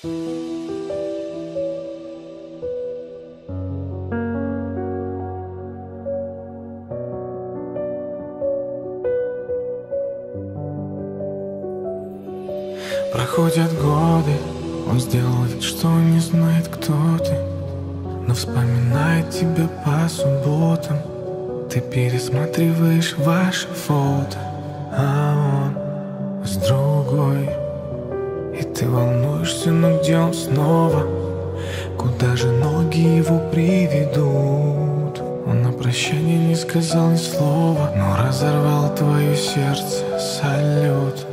Проходят годы, он сделал вид, что не знает, кто ты, но вспоминает тебя по субботам. Ты пересматриваешь ваши фото, а он с другой. И ты волнуешься, но где он снова? Куда же ноги его приведут? Он на прощание не сказал ни слова, но разорвал твое сердце. Салют.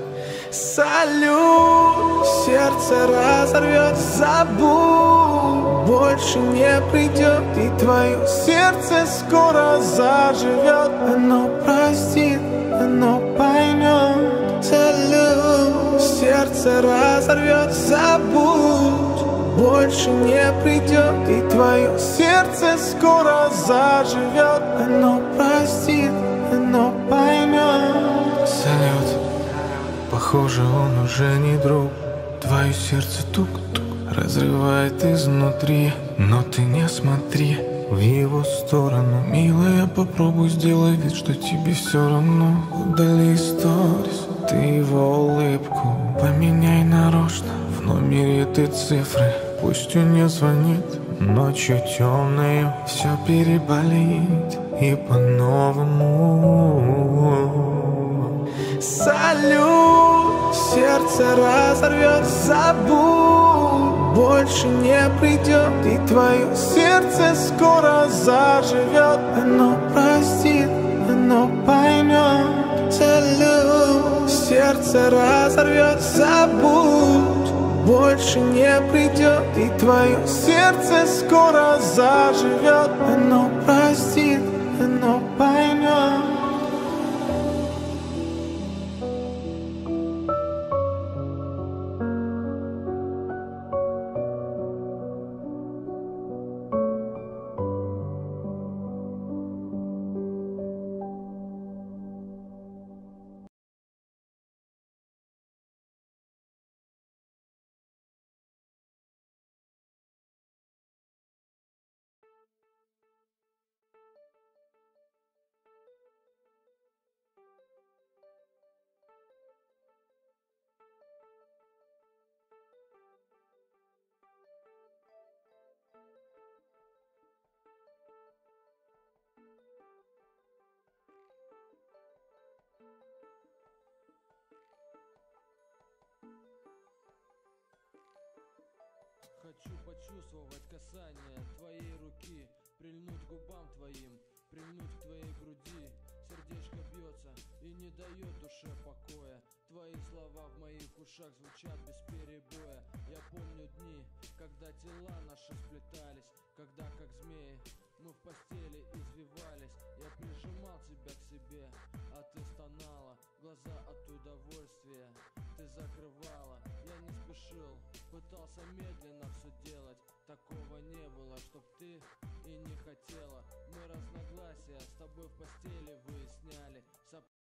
Салют, сердце разорвет, забудь, больше не придет, и твое сердце скоро заживет. Оно простит, оно поймет. Салют, сердце разорвет, забудь, больше не придет, и твое сердце скоро заживет. Оно простит, оно поймет. Салют. Похоже, он уже не друг. Твое сердце тук-тук разрывает изнутри. Но ты не смотри в его сторону. Милая, попробуй сделай вид, что тебе все равно. Удали сторис, ты его улыбку поменяй нарочно. В номере ты цифры, пусть он не звонит. Ночью темной все переболит и по-новому. Салют, сердце разорвет, забудь, больше не придет, и твое сердце скоро заживет. Оно простит, оно поймет. Салют, сердце разорвет, забудь, больше не придет, и твое сердце скоро заживет. Оно простит, оно поймет. Хочу почувствовать касание твоей руки, прильнуть к губам твоим, прильнуть к твоей груди. Сердечко бьется и не дает душе покоя. Твои слова в моих ушах звучат без перебоя. Я помню дни, когда тела наши сплетались, когда как змеи мы в постели извивались. Я прижимал тебя к себе, а ты стонала, глаза от удовольствия ты закрывала. Я не спешил, пытался медленно все делать. Такого не было, чтоб ты и не хотела. Мы разногласия с тобой в постели выясняли.